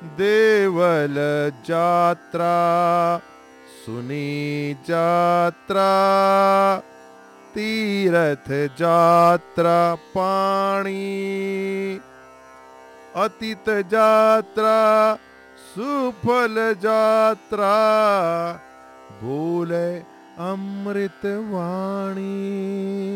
देवल जात्रा सुनी जात्रा तीरथ जात्रा पाणी अतीत जात्रा सुफल जात्रा बोले अमृत वाणी।